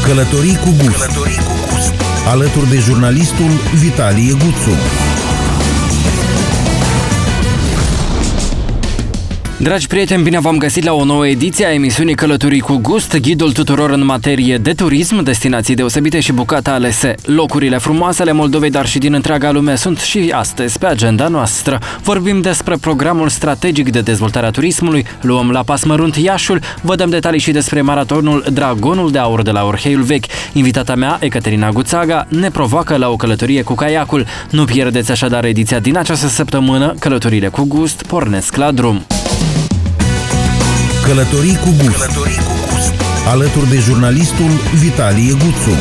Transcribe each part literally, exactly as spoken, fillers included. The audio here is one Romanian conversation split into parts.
Călătorii cu gust. Călătorii cu gust. Alături de jurnalistul Vitalie Guțu. Dragi prieteni, bine v-am găsit la o nouă ediție a emisiunii Călătorii cu gust, ghidul tuturor în materie de turism, destinații deosebite și bucate alese. Locurile frumoase ale Moldovei, dar și din întreaga lume sunt și astăzi pe agenda noastră. Vorbim despre programul strategic de dezvoltare a turismului, luăm la pas mărunt Iașul, vă dăm detalii și despre maratonul Dragonul de Aur de la Orheiul Vechi. Invitata mea, Ecaterina Guțaga, ne provoacă la o călătorie cu caiacul. Nu pierdeți așadar ediția din această săptămână, Călătorile cu gust pornesc la drum. Călătorii cu gust. Călătorii cu gust. Alături de jurnalistul Vitalie Guțu.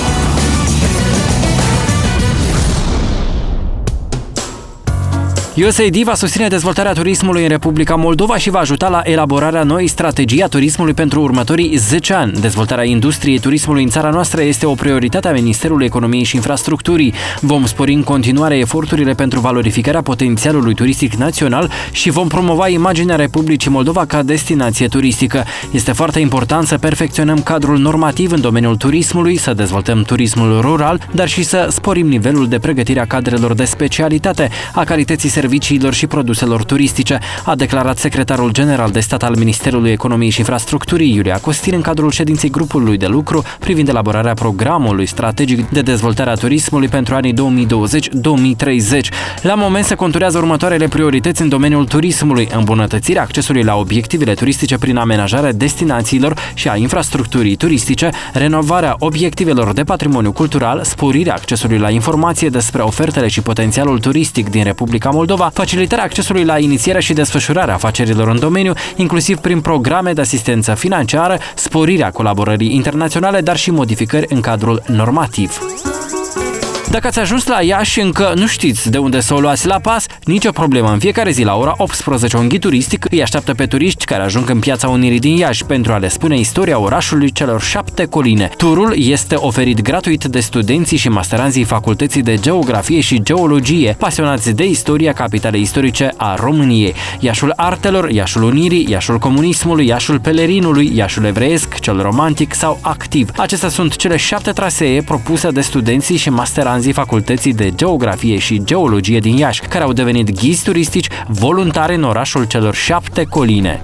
U S A I D va susține dezvoltarea turismului în Republica Moldova și va ajuta la elaborarea noii strategii a turismului pentru următorii zece ani. Dezvoltarea industriei turismului în țara noastră este o prioritate a Ministerului Economiei și Infrastructurii. Vom spori în continuare eforturile pentru valorificarea potențialului turistic național și vom promova imaginea Republicii Moldova ca destinație turistică. Este foarte important să perfecționăm cadrul normativ în domeniul turismului, să dezvoltăm turismul rural, dar și să sporim nivelul de pregătire a cadrelor de specialitate, a calității serviciilor și produselor turistice, a declarat secretarul general de stat al Ministerului Economiei și Infrastructurii, Iulia Costin, în cadrul ședinței grupului de lucru privind elaborarea programului strategic de dezvoltare a turismului pentru anii două mii douăzeci - două mii treizeci. La moment se conturează următoarele priorități în domeniul turismului: îmbunătățirea accesului la obiectivele turistice prin amenajarea destinațiilor și a infrastructurii turistice, renovarea obiectivelor de patrimoniu cultural, sporirea accesului la informație despre ofertele și potențialul turistic din Republica Moldova, facilitarea accesului la inițierea și desfășurarea afacerilor în domeniu, inclusiv prin programe de asistență financiară, sporirea colaborării internaționale, dar și modificări în cadrul normativ. Dacă ați ajuns la Iași și încă nu știți de unde să o luați la pas, nicio problemă. În fiecare zi la ora optsprezece, un ghid turistic îi așteaptă pe turiști care ajung în Piața Unirii din Iași pentru a le spune istoria orașului celor șapte coline. Turul este oferit gratuit de studenții și masteranzii Facultății de Geografie și Geologie, pasionați de istoria capitalei istorice a României. Iașul Artelor, Iașul Unirii, Iașul Comunismului, Iașul Pelerinului, Iașul Evreiesc, cel romantic sau activ. Acestea sunt cele șapte trasee propuse de studenții și masteranzii Facultății de Geografie și Geologie din Iași, care au devenit ghizi turistici voluntari în orașul celor șapte coline.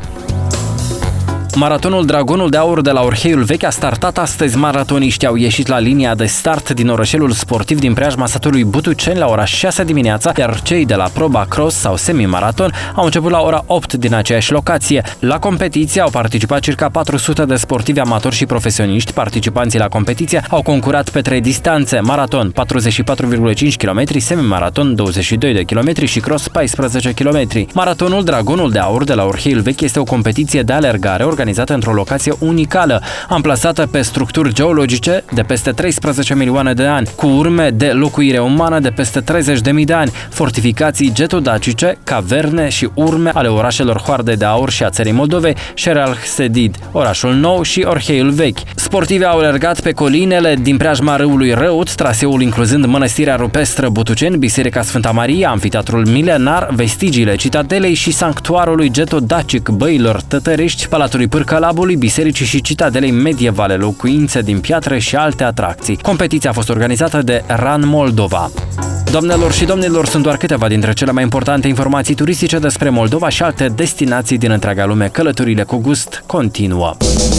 Maratonul Dragonul de Aur de la Orheiul Vechi a startat astăzi. Maratoniștii au ieșit la linia de start din orășelul sportiv din preajma satului Butuceni la ora șase dimineața, iar cei de la proba cross sau semi-maraton au început la ora opt din aceeași locație. La competiție au participat circa patru sute de sportivi amatori și profesioniști. Participanții la competiție au concurat pe trei distanțe: maraton patruzeci și patru virgulă cinci kilometri, semi-maraton douăzeci și doi de kilometri și cross paisprezece kilometri. Maratonul Dragonul de Aur de la Orheiul Vechi este o competiție de alergare organizată într-o locație unicală, amplasată pe structuri geologice de peste treisprezece milioane de ani, cu urme de locuire umană de peste treizeci de mii de ani, fortificații getodacice, caverne și urme ale orașelor Hoarde de Aur și a țării Moldovei, Șeralhsedid, orașul nou și Orheiul Vechi. Sportivii au alergat pe colinele din preajma râului Răut, traseul incluzând Mănăstirea Rupestră Butuceni, Biserica Sfânta Maria, Amfiteatrul Milenar, vestigiile Citadelei și sanctuarului getodacic Băilor Tătărești, Palatului Pârcălabului, bisericii și citadelei medievale, locuințe din piatră și alte atracții. Competiția a fost organizată de Run Moldova. Doamnelor și domnilor, sunt doar câteva dintre cele mai importante informații turistice despre Moldova și alte destinații din întreaga lume. Călătorile cu gust continuă.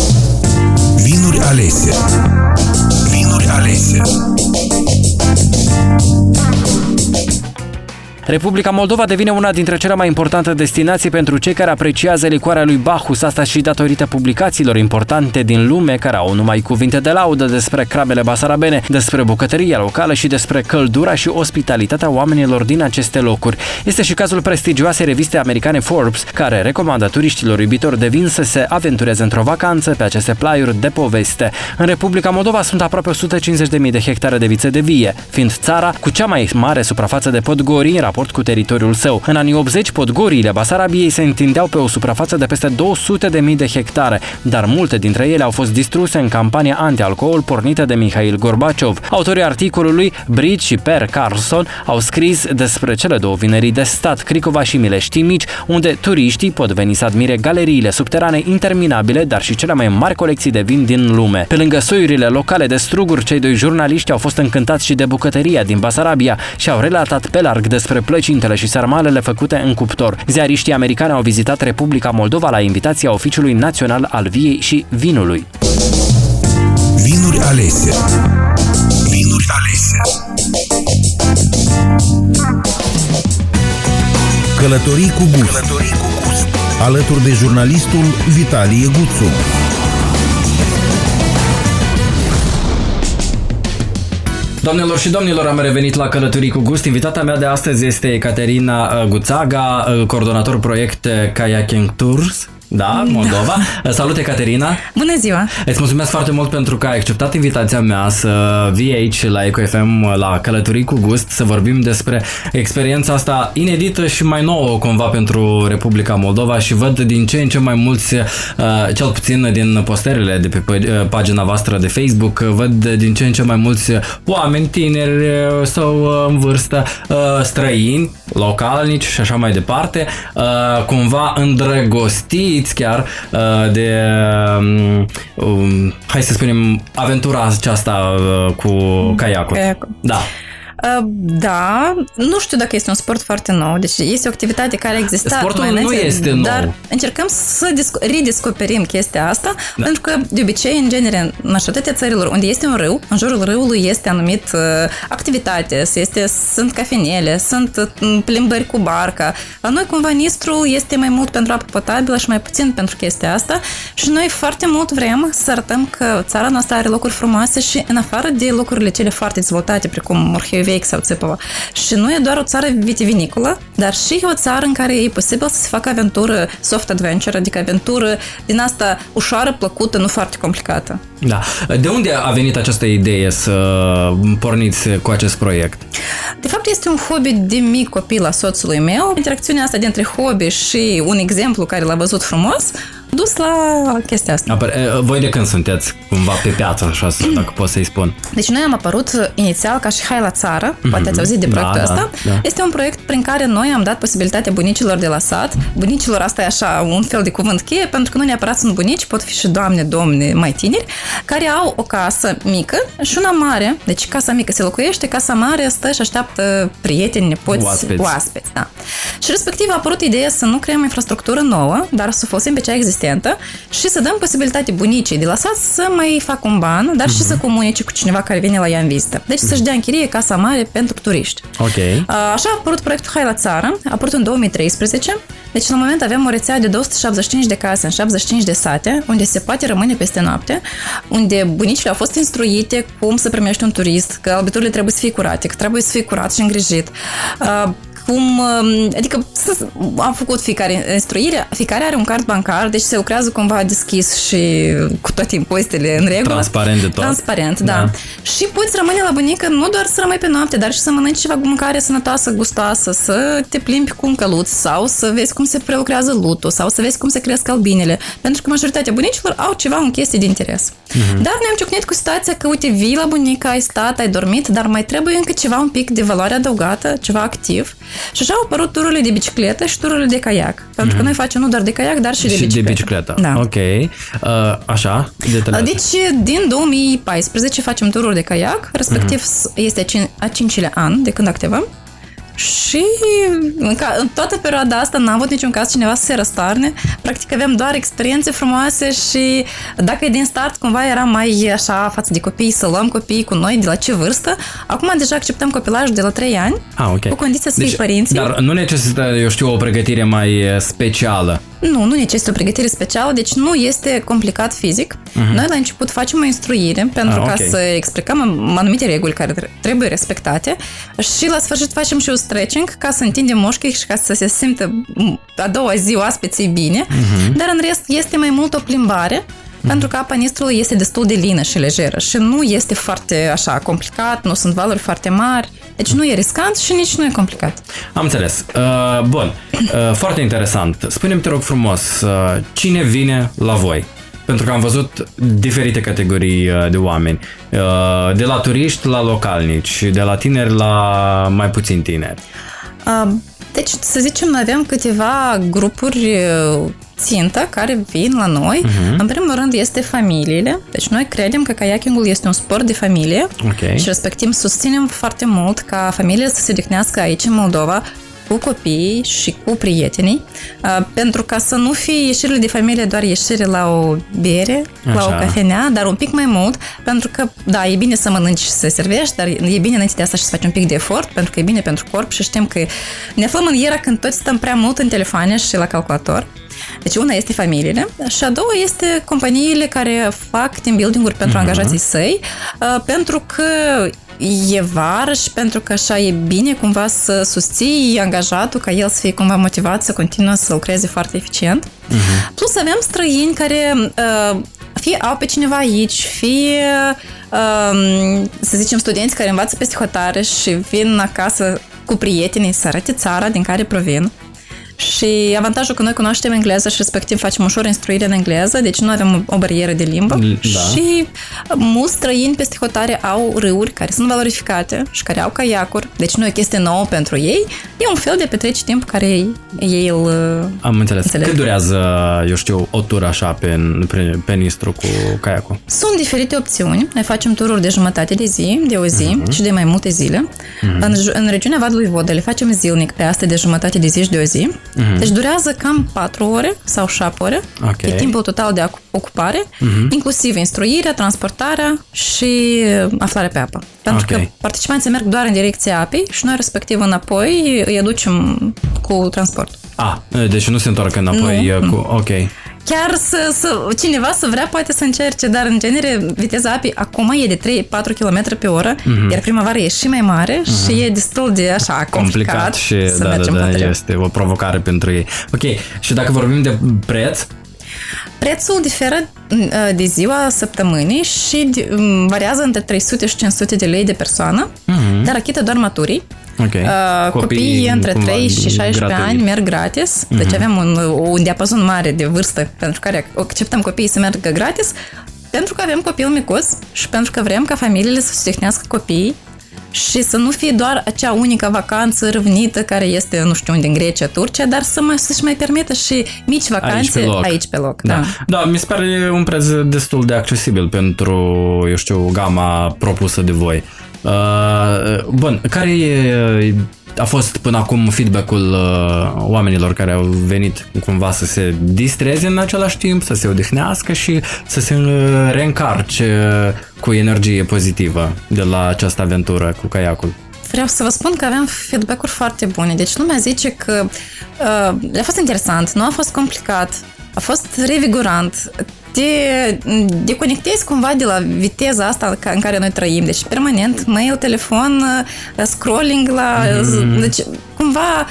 Vinuri alese. Vinuri alese. Republica Moldova devine una dintre cele mai importante destinații pentru cei care apreciază licoarea lui Bacchus, asta și datorită publicațiilor importante din lume care au numai cuvinte de laudă despre cramele basarabene, despre bucătăria locală și despre căldura și ospitalitatea oamenilor din aceste locuri. Este și cazul prestigioasei reviste americane Forbes, care recomandă turiștilor iubitori de vin să se aventureze într-o vacanță pe aceste plaiuri de poveste. În Republica Moldova sunt aproape o sută cincizeci de mii de hectare de vițe de vie, fiind țara cu cea mai mare suprafață de podgorii în raport raport cu teritoriul său. În anii optzeci, podgoriile Basarabiei se întindeau pe o suprafață de peste două sute de mii de hectare, dar multe dintre ele au fost distruse în campania anti-alcool pornită de Mihail Gorbaciov. Autorii articolului, Brit și Per Carlson, au scris despre cele două vinerii de stat, Cricova și Mileștii Mici, unde turiștii pot veni să admire galeriile subterane interminabile, dar și cele mai mari colecții de vin din lume. Pe lângă soiurile locale de struguri, cei doi jurnaliști au fost încântați și de bucătăria din Basarabia și au relatat pe larg despre plăcintele și sarmalele făcute în cuptor. Ziariștii americani au vizitat Republica Moldova la invitația Oficiului Național al Viei și Vinului. Vinuri alese. Vinuri alese. Călătorii cu gust. Călătorii cu gust. Alături de jurnalistul Vitalie Guțu. Doamnelor și domnilor, am revenit la Călătorii cu Gust. Invitata mea de astăzi este Ecaterina Guțaga, coordonator proiect Kayaking Tours. Da, Moldova. Da. Salut, Ecaterina! Bună ziua! Îți mulțumesc foarte mult pentru că ai acceptat invitația mea să vii aici la Eco F M la Călătorii cu Gust, să vorbim despre experiența asta inedită și mai nouă cumva pentru Republica Moldova și văd din ce în ce mai mulți, cel puțin din postările de pe pagina voastră de Facebook, văd din ce în ce mai mulți oameni tineri sau în vârstă, străini, localnici și așa mai departe, cumva îndrăgostiți chiar de, um, hai să spunem, aventura aceasta cu caiacul. Caiacul. Da. Da, nu știu dacă este un sport foarte nou, deci este o activitate care exista. Sportul mai nu este nou. Dar încercăm să redescoperim chestia asta, da. Pentru că de obicei, în genere, în majoritatea țărilor unde este un râu, în jurul râului este anumit uh, activitate, este, sunt cafenele, sunt plimbări cu barca. La noi, cumva, Nistru este mai mult pentru apă potabilă și mai puțin pentru chestia asta și noi foarte mult vrem să arătăm că țara noastră are locuri frumoase și în afară de locurile cele foarte dezvoltate, precum Morheiu sau Țipova. Și nu e doar o țară vitivinicolă, dar și o țară în care e posibil să se facă aventură soft adventure, adică aventură din asta ușoară, plăcută, nu foarte complicată. Da. De unde a venit această idee să porniți cu acest proiect? De fapt, este un hobby de mic copil a soțului meu. Interacțiunea asta dintre hobby și un exemplu care l-a văzut frumos dus la chestia asta. Voi de când sunteți cumva pe piață, așa, dacă pot să-i spun? Deci noi am apărut inițial ca și Hai la țară, mm-hmm. poate ați auzit de proiectul da, ăsta. Da, da. Este un proiect prin care noi am dat posibilitatea bunicilor de la sat. Bunicilor, asta e așa un fel de cuvânt cheie, pentru că nu neapărat sunt bunici, pot fi și doamne, domne mai tineri, care au o casă mică și una mare. Deci casa mică se locuiește, casa mare stă și așteaptă prieteni, nepoți, oaspeți. oaspeți da. Și respectiv a apărut ideea să nu creăm infrastructură nouă, dar să folosim pe cea existentă și să dăm posibilitate bunicii de la sat să mai facă un ban, dar mm-hmm. și să comunice cu cineva care vine la ea în vizită. Deci mm-hmm. să-și dea în chirie casa mare pentru turiști. Okay. Așa a apărut proiectul Hai la țară, a apărut în două mii treisprezece. Deci la moment avem o rețea de două sute șaptezeci și cinci de case în șaptezeci și cinci de sate, unde se poate rămâne peste noapte, unde bunicile au fost instruite cum să primești un turist, că albiturile trebuie să fie curate, că trebuie să fie curat și îngrijit. Cum, adică am făcut fiecare instruire, fiecare are un card bancar, deci se lucrează cumva deschis și cu toate impozitele în regulă. Transparent de tot. Transparent, da. da. Și poți rămâne la bunică nu doar să rămâi pe noapte, dar și să mănânci ceva mâncare sănătoasă, gustoasă, să te plimbi cu un căluț sau să vezi cum se prelucrează lutul sau să vezi cum se cresc albinele, pentru că majoritatea bunicilor au ceva în chestie de interes. Mm-hmm. Dar ne-am ciocnit cu situația că, uite, vii la bunică, ai stat, ai dormit, dar mai trebuie încă ceva un pic de valoare adăugată, ceva activ. Și așa au apărut tururile de bicicletă și tururile de caiac. Pentru mm-hmm. că noi facem nu doar de caiac, dar și, și de bicicletă. de bicicletă. Da. Ok. Uh, așa, detaliat. Deci, din două mii paisprezece facem tururi de caiac, respectiv mm-hmm. este a cincilea an de când activăm. Și în, ca, în toată perioada asta n-am avut niciun caz cineva să se răstoarne. Practic aveam doar experiențe frumoase și dacă din start cumva era mai așa față de copii, să luăm copiii cu noi de la ce vârstă. Acum deja acceptăm copilajul de la trei ani, ah, okay. cu condiția să deci, fie părinții. Dar nu necesită, eu știu, o pregătire mai specială. Nu, nu necesită o pregătire specială, deci nu este complicat fizic. Uh-huh. Noi la început facem o instruire pentru ah, ca okay. să explicăm anumite reguli care trebuie respectate și la sfârșit facem și un stretching ca să întindem mușchii și ca să se simtă a doua zi oaspeții bine, uh-huh. dar în rest este mai mult o plimbare mm-hmm. pentru că apa Nistrului este destul de lină și lejeră și nu este foarte așa complicat, nu sunt valuri foarte mari, deci nu e riscant și nici nu e complicat. Am înțeles. Uh, bun, uh, foarte interesant. Spune-mi, te rog frumos, uh, cine vine la voi? Pentru că am văzut diferite categorii de oameni, de la turiști la localnici, de la tineri la mai puțin tineri. Deci, să zicem, noi avem câteva grupuri țintă care vin la noi. Uh-huh. În primul rând este familiile. Deci noi credem că kayakingul este un sport de familie okay. și respectiv susținem foarte mult ca familiile să se odihnească aici în Moldova cu copiii și cu prietenii, pentru ca să nu fie ieșirile de familie doar ieșire la o bere, așa. La o cafenea, dar un pic mai mult, pentru că, da, e bine să mănânci și să servești, dar e bine înainte de asta și să faci un pic de efort, pentru că e bine pentru corp și știm că ne aflăm în era când toți stăm prea mult în telefoane și la calculator. Deci una este familiile și a doua este companiile care fac team building-uri pentru uh-huh. angajații săi, pentru că e vară și pentru că așa e bine cumva să susții angajatul ca el să fie cumva motivat să continue să lucreze foarte eficient. Uh-huh. Plus avem străini care uh, fie au pe cineva aici, fie uh, să zicem studenți care învață peste hotare și vin acasă cu prietenii să arate țara din care provin. Și avantajul că noi cunoaștem engleză și respectiv facem ușor instruire în engleză, deci nu avem o barieră de limbă. Da. Și mulți străini peste hotare au râuri care sunt valorificate și care au caiacuri, deci nu e o chestie nouă pentru ei, e un fel de petrece timp care ei îl Am înțeles. înțeleg. Cât durează, eu știu, o tură așa pe, pe, pe Nistru cu caiacul? Sunt diferite opțiuni. Noi facem tururi de jumătate de zi, de o zi uh-huh. și de mai multe zile. Uh-huh. În, în regiunea Vadului Vodă le facem zilnic pe astea de jumătate de zi și de o zi. Uh-huh. Deci durează cam patru ore sau șapte ore. Okay. E timpul total de ocupare, uh-huh. inclusiv instruirea, transportarea și aflarea pe apă. Pentru okay. că participanții merg doar în direcția apei și noi respectiv înapoi îi aducem cu transport. Ah, deci nu se întoarcă înapoi nu, cu... Nu. Ok. Chiar să, să, cineva să vrea poate să încerce, dar în genere viteza apei acum e de trei patru kilometri pe oră, uh-huh. iar primăvară e și mai mare uh-huh. și e destul de așa complicat, complicat și să da, mergem da, da, hotărât. este o provocare pentru ei. Ok, și dacă vorbim de preț? Prețul diferă de ziua săptămânii și variază între trei sute și cinci sute de lei de persoană, uh-huh. dar achită doar maturii. Okay. Uh, copiii, copiii între trei și șaisprezece gratuit. Ani merg gratis, uh-huh. deci avem un, un diapazon mare de vârstă pentru care acceptăm copiii să meargă gratis, pentru că avem copil micuț și pentru că vrem ca familiile să susțihnească copiii și să nu fie doar acea unică vacanță râvnită care este, nu știu unde, în Grecia, Turcia, dar să mai, să-și mai permită și mici vacanțe aici pe loc. Aici pe loc da. Da. Da, mi se pare un preț destul de accesibil pentru, eu știu, gama propusă de voi. Uh, bun, care e, a fost până acum feedback-ul uh, oamenilor care au venit cumva să se distreze în același timp, să se odihnească și să se reîncarce cu energie pozitivă de la această aventură cu caiacul? Vreau să vă spun că avem feedback-uri foarte bune. Deci lumea zice că uh, le-a fost interesant, nu a fost complicat, a fost revigorant. Te deconectezi cumva de la viteza asta în care noi trăim. Deci permanent, mail, telefon, scrolling la... Mm. Deci cumva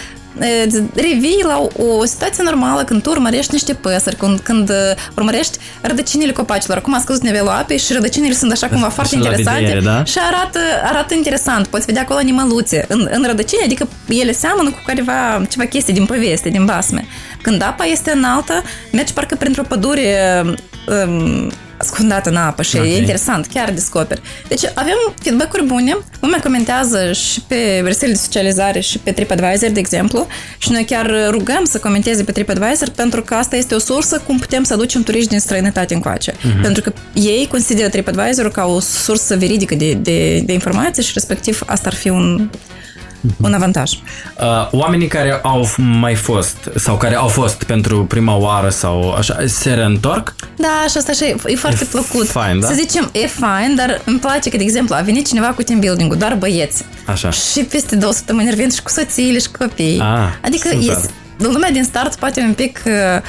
revii la o, o situație normală când tu urmărești niște păsări, când, când urmărești rădăcinile copacilor. Acum a scăzut nivelul apei și rădăcinile sunt așa cumva foarte interesante vedere, da? și arată, arată interesant. Poți vedea acolo animăluțe în, în rădăcini, adică ele seamănă cu careva, ceva chestii din poveste, din basme. Când apa este înaltă, mergi parcă printr-o pădure um, ascundată în apă și okay. e interesant, chiar descoperi. Deci avem feedback-uri bune, lumea comentează și pe rețelele de socializare și pe TripAdvisor, de exemplu, și noi chiar rugăm să comenteze pe TripAdvisor pentru că asta este o sursă cum putem să aducem turiști din străinătate încoace. Uh-huh. Pentru că ei consideră TripAdvisor ca o sursă veridică de, de, de informații și respectiv asta ar fi un un avantaj. Uh, oamenii care au mai fost sau care au fost pentru prima oară sau așa, se reîntorc? Da, și asta așa e, e foarte e plăcut. Fine, da? Să zicem, e fine, dar îmi place că, de exemplu, a venit cineva cu team building-ul, doar băieți. Așa. Și peste două săptămâni vin și cu soțiile și cu copiii. Ah, adică e, lumea din start poate un pic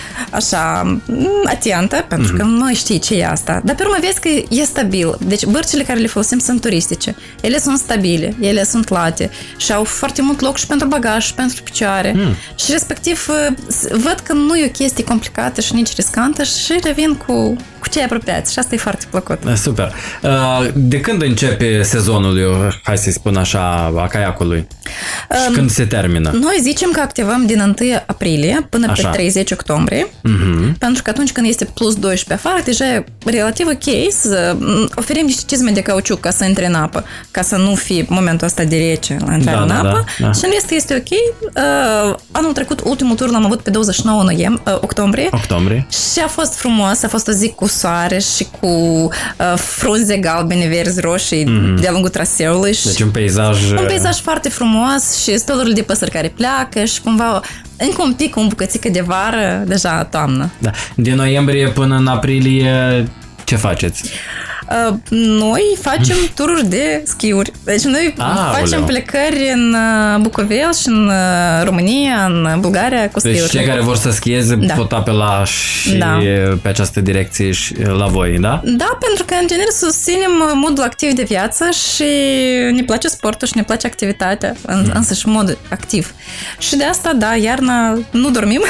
așa atentă, pentru că nu știi ce e asta. Dar pe urmă vezi că e stabil. Deci bărcile care le folosim sunt turistice. Ele sunt stabile, ele sunt late și au foarte mult loc și pentru bagaj, și pentru picioare. Mm. Și respectiv văd că nu e o chestie complicată și nici riscantă și revin cu, cu cei apropiați. Și asta e foarte plăcut. Super. De când începe sezonul, hai să-i spun așa, a caiacului? Și um, când se termină? Noi zicem că activăm din întâi aprilie până așa. Pe treizeci octombrie, uh-huh. pentru că atunci când este plus doisprezece afară, deja e relativ ok să oferim niște cizme de cauciuc ca să intre în apă, ca să nu fie momentul ăsta de rece la intrare da, în apă. Da, da. Și în rest este ok. Uh, anul trecut, ultimul tur l-am avut pe douăzeci și nouă noiembrie, uh, octombrie. Octombrie. Și a fost frumos, a fost o zi cu soare și cu uh, frunze galbene, verzi, roșii uh-huh. de-a lungul traseului. Și deci un peisaj... Un peisaj foarte frumos și stolurile de păsări care pleacă și cumva încă un pic, un bucățică de vară, deja toamnă. Da. Din noiembrie până în aprilie, ce faceți? Uh, noi facem tururi de schiuri. Deci noi A, facem oleu. plecări în Bucovel și în România, în Bulgaria cu schiuri. Deci cei care vor să schieze da. pot apela și da. pe această direcție și la voi, da? Da, pentru că în general susținem modul activ de viață și ne place sportul și ne place activitatea, mm. însă și modul activ. Și de asta, da, iarna nu dormim,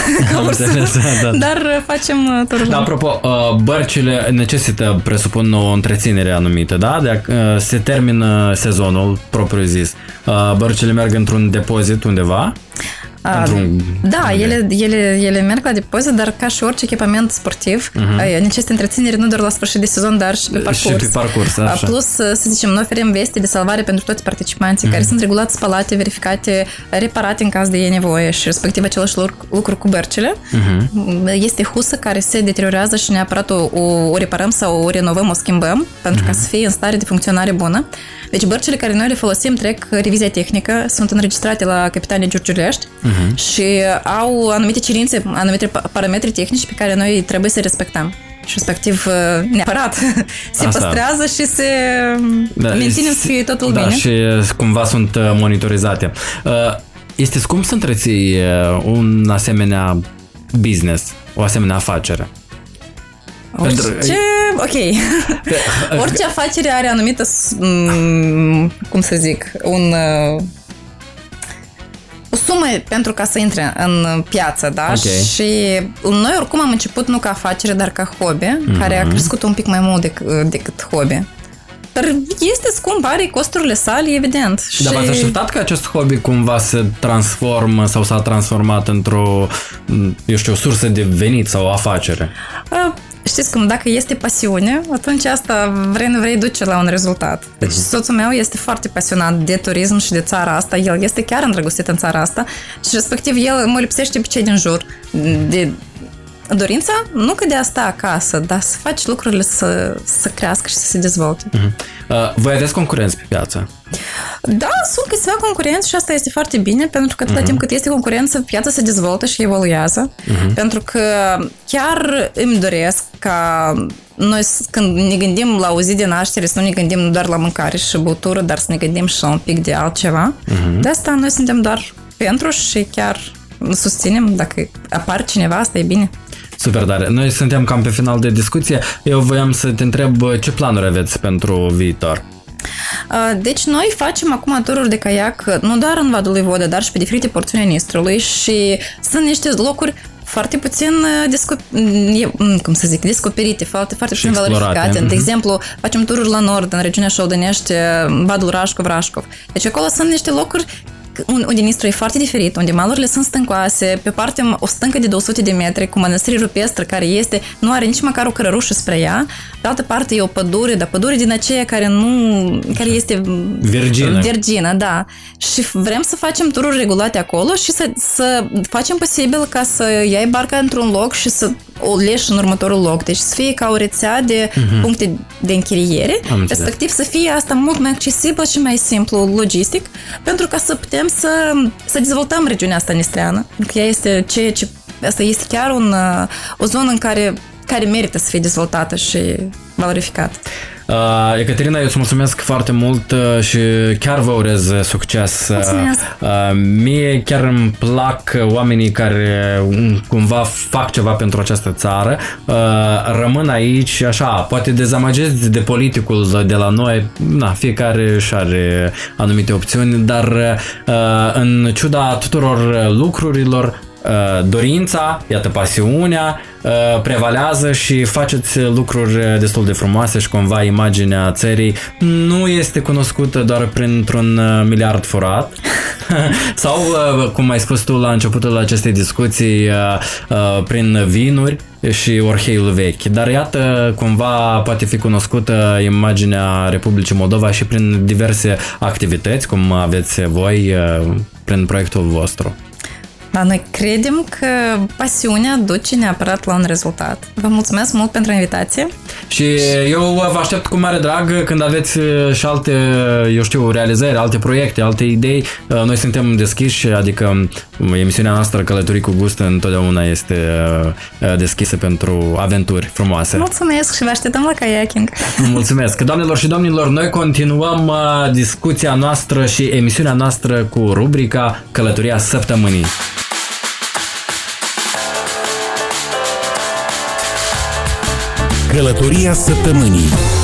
da, dar facem tururi. Da, apropo, bărcile necesită, presupun, o întreținere anumită, da? De a, se termină sezonul propriu-zis. Bărcile merg într-un depozit undeva? A, da, ele, ele, ele merg la depozit, dar ca și orice echipament sportiv, uh-huh. necesită întreținere nu doar la sfârșit de sezon, dar și pe parcurs. Și pe parcurs, așa. Plus, să zicem, noi oferim veste de salvare pentru toți participanții, uh-huh. care sunt regulat spălate, verificate, reparate în caz de e nevoie și respectiv același lucru cu bărcile. Uh-huh. Este husă care se deteriorează și neapărat o, o, o reparăm sau o renovăm, o schimbăm, pentru uh-huh. ca să fie în stare de funcționare bună. Deci bărcile care noi le folosim trec revizia tehnică, sunt înregistrate la Capitania Giurgiulești uh-huh. și au anumite cerințe, anumite parametri tehnici pe care noi trebuie să respectăm. Și respectiv neapărat se Asta. păstrează și se da, menținem să fie totul da, bine. Și cumva sunt monitorizate. Este scump să întreții un asemenea business, o asemenea afacere? Orice, Pentru... ok. Orice afacere are anumită, cum să zic, un, o sumă pentru ca să intre în piață, da? Okay. Și noi oricum am început nu ca afacere, dar ca hobby, mm-hmm. care a crescut un pic mai mult decât, decât hobby. Dar este scump, are costurile sale, evident. Dar v-ați așteptat că acest hobby cumva se transformă sau s-a transformat într-o, eu știu, o sursă de venit sau o afacere? Uh, Știți cum, dacă este pasiune, atunci asta vrei, nu vrei, duce la un rezultat. Deci uh-huh. soțul meu este foarte pasionat de turism și de țara asta. El este chiar îndrăgostit în țara asta și respectiv el mă lipsește pe cei din jur de dorința, nu că de a sta acasă, dar să faci lucrurile să, să crească și să se dezvolte. Uh-huh. Uh, voi aveți concurenți pe piață? Da, sunt câțiva concurenți și asta este foarte bine, pentru că atâta uh-huh. timp cât este concurență, piața se dezvoltă și evoluează. Uh-huh. Pentru că chiar îmi doresc ca noi când ne gândim la o zi de naștere, să nu ne gândim doar la mâncare și băutură, dar să ne gândim și la un pic de altceva. Uh-huh. De asta noi suntem doar pentru și chiar susținem, dacă apar cineva, asta e bine. Super tare. Noi suntem cam pe final de discuție. Eu voiam să te întreb ce planuri aveți pentru viitor. Deci noi facem acum tururi de caiac nu doar în Vadul lui Vodă, dar și pe diferite porțiuni ale Nistrului și sunt niște locuri foarte puțin descop- cum să zic, descoperite, foarte, foarte puțin valorificate. Mm-hmm. De exemplu, facem tururi la nord, în regiunea Șoldănești, Vadul Rașcov, Rașcov. Deci acolo sunt niște locuri unde Nistru e foarte diferit, unde malurile sunt stâncoase, pe parte o stâncă de două sute de metri cu mănăstire rupestră care este, nu are nici măcar o cărărușă spre ea, pe altă parte e o pădure, dar pădure din aceea care nu, care este virgină, virgină da. Și vrem să facem tururi regulate acolo și să, să facem posibil ca să iei barca într-un loc și să o leși în următorul loc. Deci să fie ca o rețea de uh-huh. puncte de închiriere, respectiv să fie asta mult mai accesibil și mai simplu logistic, pentru ca să putem să, să dezvoltăm regiunea asta nistreană. Pentru că ea este ceea ce asta este chiar un, o zonă în care care merită să fie dezvoltată și valorificată. Uh, Ecaterina, eu îți mulțumesc foarte mult uh, și chiar vă urez succes. Mulțumesc. Uh, mie chiar îmi plac oamenii care um, cumva fac ceva pentru această țară. Uh, rămân aici, așa, poate dezamăgiți de politicul de la noi, na, fiecare își are anumite opțiuni, dar uh, în ciuda tuturor lucrurilor, dorința, iată, pasiunea prevalează și faceți lucruri destul de frumoase și cumva imaginea țării nu este cunoscută doar printr-un miliard furat sau, cum ai spus tu la începutul acestei discuții, prin vinuri și orheiul vechi. Dar iată, cumva poate fi cunoscută imaginea Republicii Moldova și prin diverse activități, cum aveți voi prin proiectul vostru. Da, noi credem că pasiunea duce neapărat la un rezultat. Vă mulțumesc mult pentru invitație. Și eu vă aștept cu mare drag când aveți și alte, eu știu, realizări, alte proiecte, alte idei. Noi suntem deschiși, adică emisiunea noastră Călătorii cu Gust întotdeauna este deschisă pentru aventuri frumoase. Mulțumesc și vă așteptăm la kayaking. Mulțumesc. Doamnelor și domnilor, noi continuăm discuția noastră și emisiunea noastră cu rubrica Călătoria Săptămânii. Călătoria Săptămânii.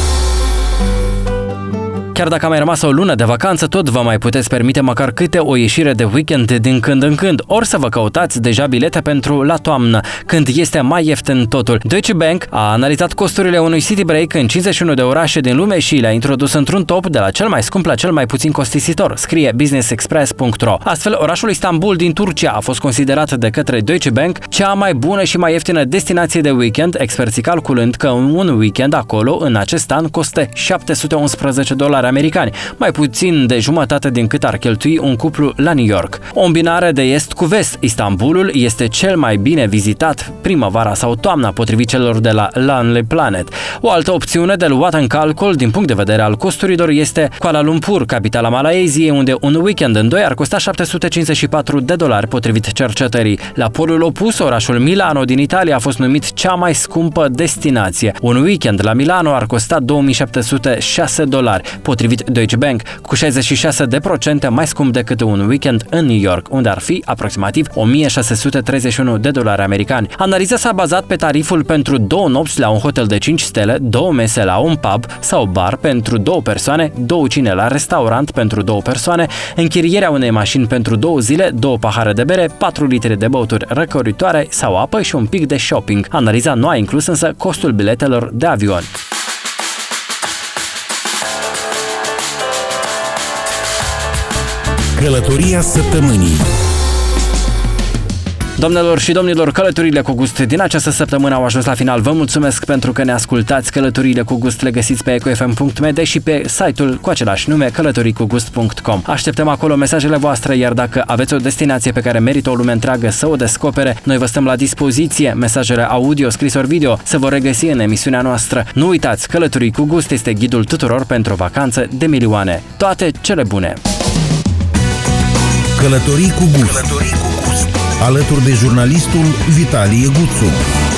Chiar dacă a mai rămas o lună de vacanță, tot vă mai puteți permite măcar câte o ieșire de weekend din când în când, ori să vă căutați deja bilete pentru la toamnă, când este mai ieftin totul. Deutsche Bank a analizat costurile unui city break în cincizeci și unu de orașe din lume și le-a introdus într-un top de la cel mai scump la cel mai puțin costisitor, scrie business express punct ro. Astfel, orașul Istanbul din Turcia a fost considerat de către Deutsche Bank cea mai bună și mai ieftină destinație de weekend, experții calculând că un weekend acolo în acest an costă șapte sute unsprezece dolari americani, mai puțin de jumătate din cât ar cheltui un cuplu la New York. O îmbinare de est cu vest. Istanbulul este cel mai bine vizitat primăvara sau toamna, potrivit celor de la Lonely Planet. O altă opțiune de luat în calcul din punct de vedere al costurilor este Kuala Lumpur, capitala Malaysiei, unde un weekend în doi ar costa șapte sute cincizeci și patru de dolari, potrivit cercetării. La polul opus, orașul Milano din Italia a fost numit cea mai scumpă destinație. Un weekend la Milano ar costa două mii șapte sute șase dolari, potrivit Deutsche Bank, cu șaizeci și șase la sută mai scump decât un weekend în New York, unde ar fi aproximativ o mie șase sute treizeci și unu de dolari americani. Analiza s-a bazat pe tariful pentru două nopți la un hotel de cinci stele, două mese la un pub sau bar pentru două persoane, două cine la restaurant pentru două persoane, închirierea unei mașini pentru două zile, două pahare de bere, patru litri de băuturi răcoritoare sau apă și un pic de shopping. Analiza nu a inclus însă costul biletelor de avion. Călătoria Săptămânii. Doamnelor și domnilor, Călătoriile cu Gust din această săptămână au ajuns la final. Vă mulțumesc pentru că ne ascultați. Călătoriile cu Gust le găsiți pe eco f m punct m d și pe site-ul cu același nume, călătorii cu gust punct com. Așteptăm acolo mesajele voastre, iar dacă aveți o destinație pe care merită o lume întreagă să o descopere, noi vă stăm la dispoziție. Mesajele audio, scris ori video se vor regăsi în emisiunea noastră. Nu uitați, Călătorii cu Gust este ghidul tuturor pentru o vacanță de milioane. Toate cele bune! Călătorii cu Gust. Călătorii cu Gust. Alături de jurnalistul Vitalie Guțu.